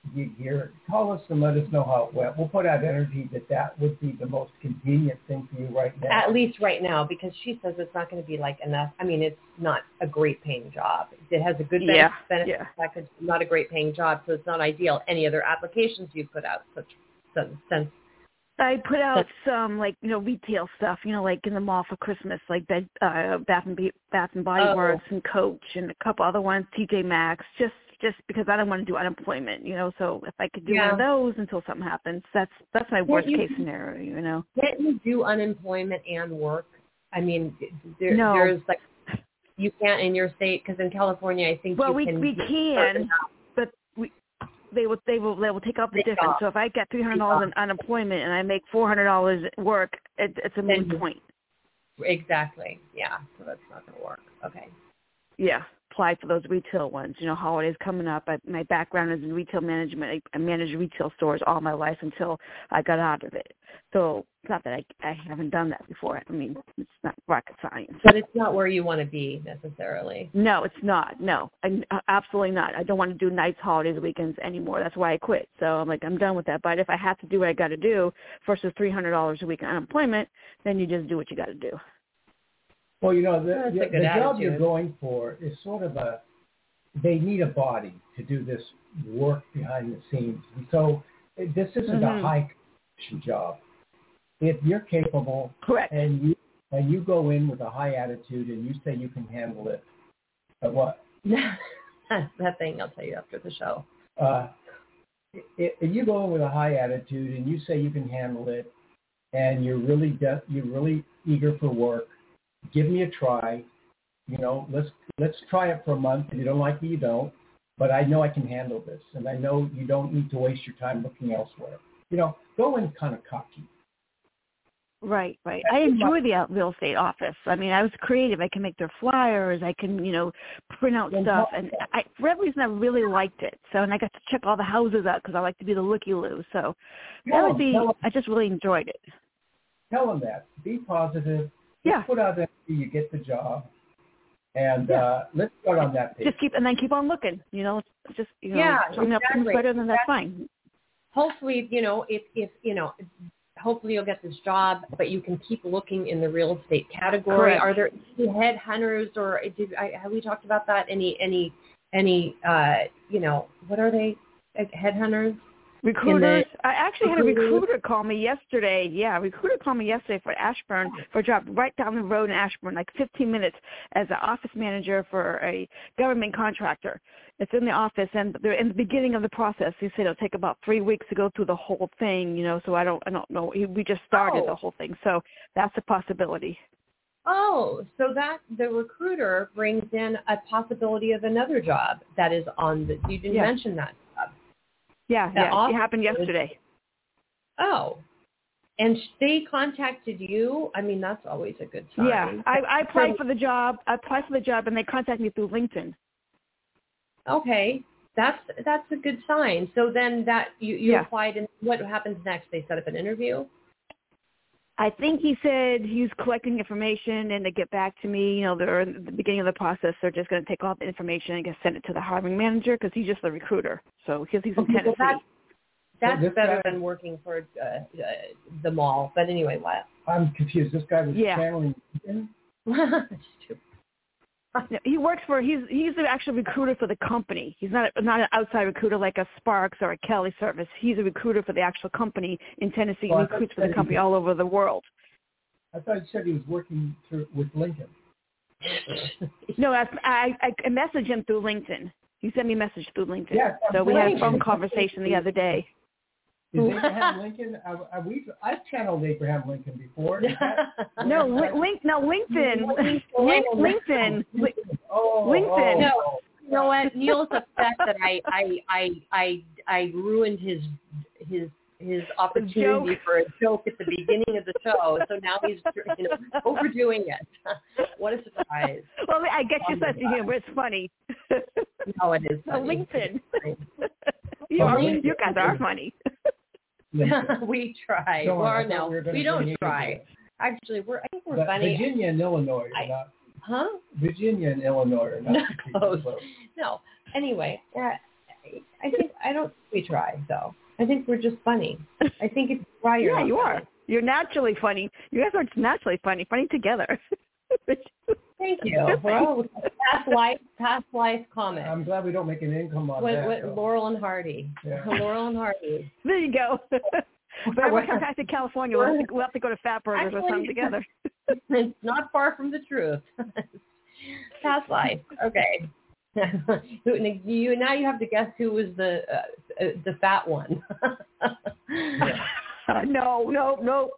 S3: gig here. Call us and let us know how it went. We'll put out energy that would be the most convenient thing for you right now.
S2: At least right now, because she says it's not going to be like enough. I mean, it's not a great paying job. It has a good benefit package, not a great paying job, so it's not ideal. Any other applications you put out, since
S5: I put out some retail stuff, like in the mall for Christmas, like Bath and Body Works and Coach and a couple other ones, TJ Maxx, just because I don't want to do unemployment, So if I could do one of those until something happens, that's my worst case scenario,
S2: Can't you do unemployment and work? I mean, there's like you can't in your state, because in California I think
S5: we can, but they will take out the difference. So if I get $300 in unemployment and I make $400 at work, it's a moot point.
S2: Exactly. Yeah. So that's not going to work. Okay.
S5: Yeah. Apply for those retail ones. Holidays coming up. My background is in retail management. I managed retail stores all my life until I got out of it. So it's not that I haven't done that before. I mean, it's not rocket science.
S2: But it's not where you want to be necessarily.
S5: No, it's not. No, absolutely not. I don't want to do nights, holidays, weekends anymore. That's why I quit. So I'm done with that. But if I have to do what I got to do versus $300 a week in unemployment, then you just do what you got to do.
S3: Well, the job you're going for is sort of they need a body to do this work behind the scenes. And so this isn't a high competition job. If you're capable,
S5: correct,
S3: and you go in with a high attitude and you say you can handle it, what?
S2: That thing I'll tell you after the show.
S3: If you go in with a high attitude and you say you can handle it, and you're really eager for work, give me a try. Let's try it for a month. If you don't like it, you don't. But I know I can handle this, and I know you don't need to waste your time looking elsewhere. Go in kind of cocky.
S5: Right. I enjoy the real estate office. I mean, I was creative. I can make their flyers. I can, print out stuff. And for every reason, I really liked it. So, and I got to check all the houses out because I like to be the looky-loo. So I just really enjoyed it.
S3: Tell them that. Be positive.
S5: Yeah.
S3: Put out there you get the job, and let's start on that page.
S5: Keep on looking. Just something up comes better, then that's fine.
S2: Hopefully, hopefully you'll get this job, but you can keep looking in the real estate category.
S5: Correct.
S2: Are there any headhunters, or have we talked about that? Any what are they? Headhunters?
S5: Recruiters. I actually had a recruiter call me yesterday. Yeah, a recruiter called me yesterday for Ashburn for a job right down the road in Ashburn, like 15 minutes as an office manager for a government contractor. It's in the office, and they're in the beginning of the process. He said it'll take about 3 weeks to go through the whole thing, so I don't know. We just started the whole thing, so that's a possibility.
S2: Oh, so that the recruiter brings in a possibility of another job that is on the. You didn't mention that.
S5: Yeah, it happened yesterday.
S2: Oh, and they contacted you? I mean, that's always a good sign.
S5: Yeah, I applied for the job. And they contacted me through LinkedIn.
S2: Okay, that's a good sign. So then that you applied, and what happens next? They set up an interview?
S5: I think he said he's collecting information and to get back to me. They're in the beginning of the process. They're just going to take all the information and send it to the hiring manager because he's just a recruiter. So he's in Tennessee.
S2: Well, that's better than working for the mall. But anyway, what?
S3: I'm confused. This guy was channeling.
S5: He works for. He's the actual recruiter for the company. He's not an outside recruiter like a Sparks or a Kelly Service. He's a recruiter for the actual company in Tennessee. He recruits for the company all over the world.
S3: I thought you said he was working with Lincoln.
S5: No, I messaged him through LinkedIn. He sent me a message through LinkedIn.
S3: Yes,
S5: so we had a phone conversation the other day.
S3: Is Abraham Lincoln? I've channeled Abraham Lincoln before.
S5: No, LinkedIn. LinkedIn.
S2: LinkedIn. No, you know what? Neil's upset that I ruined his opportunity for a joke at the beginning of the show. So now he's overdoing it. What a surprise!
S5: Well, I get your sense of humor. It's funny.
S2: No, it is funny.
S5: LinkedIn. You guys are funny.
S2: We try. We don't try. Actually, I think we're funny.
S3: Virginia and Illinois are not. Virginia and Illinois are not
S2: close. No. Anyway, I don't think we try though. I think we're just funny. I think if you try, you're not
S5: you
S2: funny.
S5: are. You're naturally funny. You guys are naturally funny together.
S2: Thank you. Well, past life comment.
S3: I'm glad we don't make an income on
S2: with
S3: that.
S2: Laurel and Hardy.
S3: Yeah.
S2: Laurel and Hardy.
S5: There you go. But when we come back to California, we'll have to go to Fat Burgers or something together.
S2: It's not far from the truth. Past life. Okay. Now you have to guess who was the fat one. No.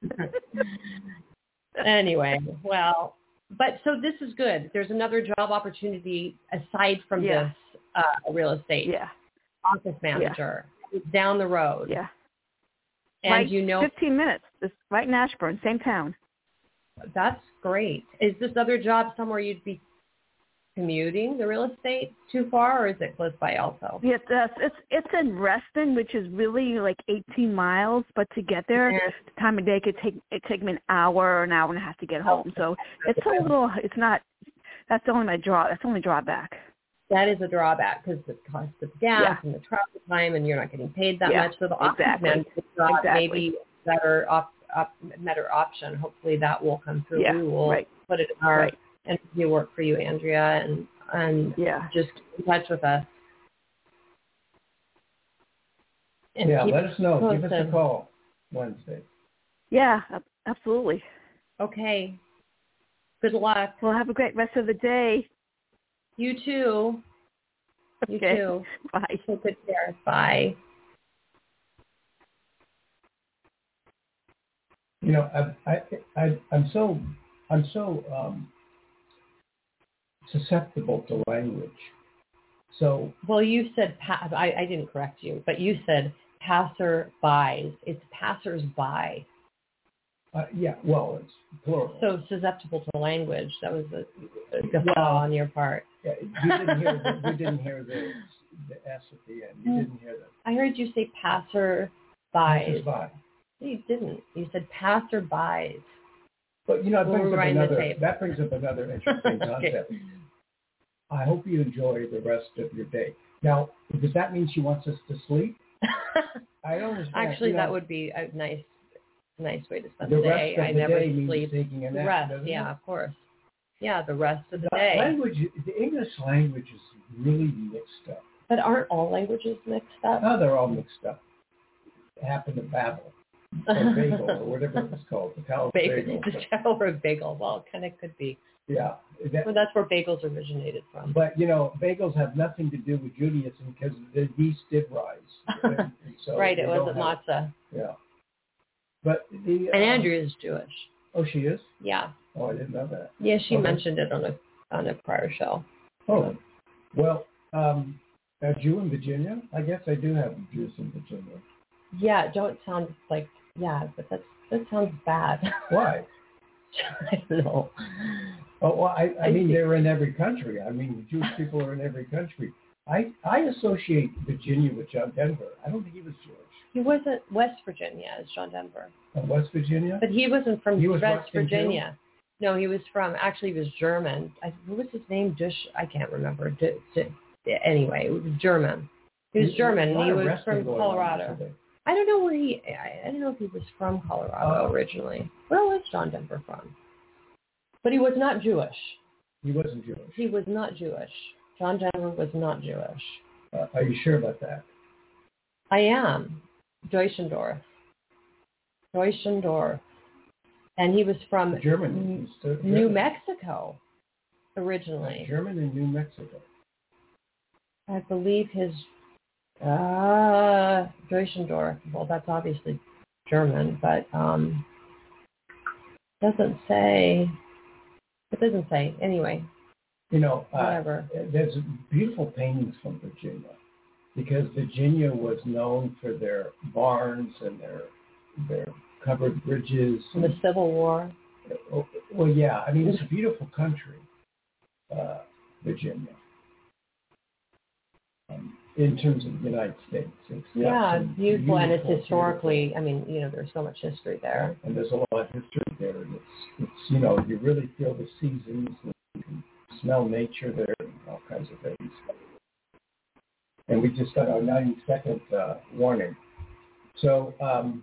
S2: Anyway, well, but so this is good. There's another job opportunity aside from this real estate office manager down the road.
S5: Yeah.
S2: And
S5: right, 15 minutes. It's right in Ashburn, same town.
S2: That's great. Is this other job somewhere you'd be commuting the real estate too far, or is it close by also?
S5: Yes, it's in Reston, which is really like 18 miles, but to get there, the time of day could take me an hour and a half to get home. So it's it's not. That's only That's only drawback.
S2: That is a drawback because the cost of gas and the travel time, and you're not getting paid that much. So the office manager job may be better option. Hopefully that will come through.
S5: Yeah,
S2: we will put it in our interview work for you, Andrea, and just keep in touch with us. And
S3: let us know. Give us a call Wednesday.
S5: Yeah, absolutely.
S2: Okay. Good luck.
S5: Well, have a great rest of the day.
S2: You too. You too.
S5: Bye.
S2: Take good care. Bye.
S3: I'm so susceptible to language. So
S2: you said I didn't correct you, but you said passer-bys. It's passers-by.
S3: It's plural.
S2: So susceptible to language. That was a guffaw on your part.
S3: Yeah, you didn't hear the S at the end. You didn't hear that.
S2: I heard you say passer-bys.
S3: Passers-by.
S2: You didn't. You said passer-bys.
S3: But that brings up another interesting concept. I hope you enjoy the rest of your day. Now, does that mean she wants us to sleep? I don't understand.
S2: Actually, that would be a nice way to spend
S3: the
S2: the
S3: day.
S2: I never
S3: day
S2: sleep.
S3: Taking a nap,
S2: rest,
S3: it?
S2: Of course. Yeah, the rest of the day.
S3: The English language is really mixed up.
S2: But aren't all languages mixed up?
S3: No, they're all mixed up. It happened to Babel. Or bagel, or whatever it was called. The Tower of Bagel.
S2: The Tower of Bagel. Well, it kind of could be.
S3: Yeah.
S2: That's where bagels originated from.
S3: But, bagels have nothing to do with Judaism because the yeast did rise. And so
S2: right, it wasn't matzah.
S3: Yeah. But
S2: and Andrea is Jewish.
S3: Oh, she is?
S2: Yeah.
S3: Oh, I didn't know that.
S2: Yeah, she mentioned it on a prior show.
S3: Oh. Well, a Jew in Virginia? I guess I do have Jews in Virginia.
S2: Yeah, don't sound like, but that sounds bad.
S3: Why?
S2: I don't know.
S3: Oh, well, I mean, they're in every country. I mean, Jewish people are in every country. I associate Virginia with John Denver. I don't think he was Jewish.
S2: He wasn't West Virginia as John Denver.
S3: West Virginia?
S2: But he wasn't from West Virginia.
S3: Too?
S2: No, he was he was German. What was his name? I can't remember. Anyway, it was German. He was German, and he was from Colorado. I don't know I don't know if he was from Colorado originally. Where was John Denver from? But he was not Jewish.
S3: He wasn't Jewish.
S2: He was not Jewish. John Denver was not Jewish.
S3: Are you sure about that?
S2: I am. Deutschendorf. And he was from
S3: German.
S2: New Mexico originally.
S3: German in New Mexico.
S2: I believe his Deutschendorf. Well, that's obviously German, but doesn't say. It doesn't say. Anyway.
S3: Whatever. There's beautiful paintings from Virginia because Virginia was known for their barns and their covered bridges.
S2: And the Civil War.
S3: Well, yeah. I mean, it's a beautiful country, Virginia. In terms of the United States. It's
S2: beautiful, and it's historically, beautiful. I mean, there's so much history there.
S3: And there's a lot of history there. And it's you really feel the seasons, and you can smell nature there, and all kinds of things. And we just got our 90-second warning. So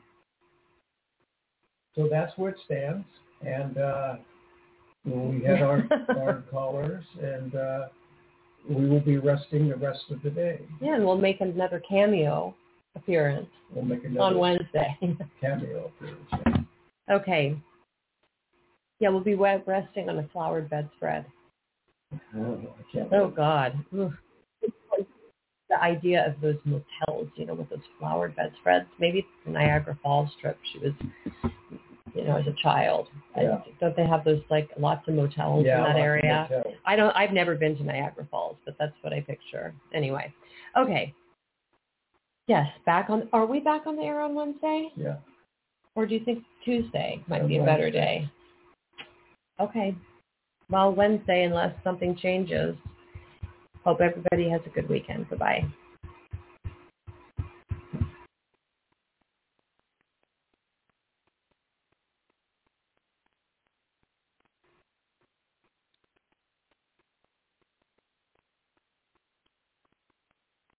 S3: so that's where it stands. And we had our callers, and we will be resting the rest of the day.
S2: Yeah, and we'll make another cameo appearance on Wednesday.
S3: Cameo appearance.
S2: Okay. Yeah, we'll be resting on a flowered bedspread.
S3: Oh, I can't
S2: Oh, God. Ugh. The idea of those motels, with those flowered bedspreads. Maybe it's the Niagara Falls trip. She was, as a child.
S3: Yeah.
S2: Don't they have those, lots of motels in that area?
S3: Motels.
S2: I've never been to Niagara Falls, but that's what I picture. Anyway. Okay. Yes, are we back on the air on Wednesday?
S3: Yeah.
S2: Or do you think Tuesday might be a better day? Okay. Well, Wednesday, unless something changes. Hope everybody has a good weekend. Goodbye.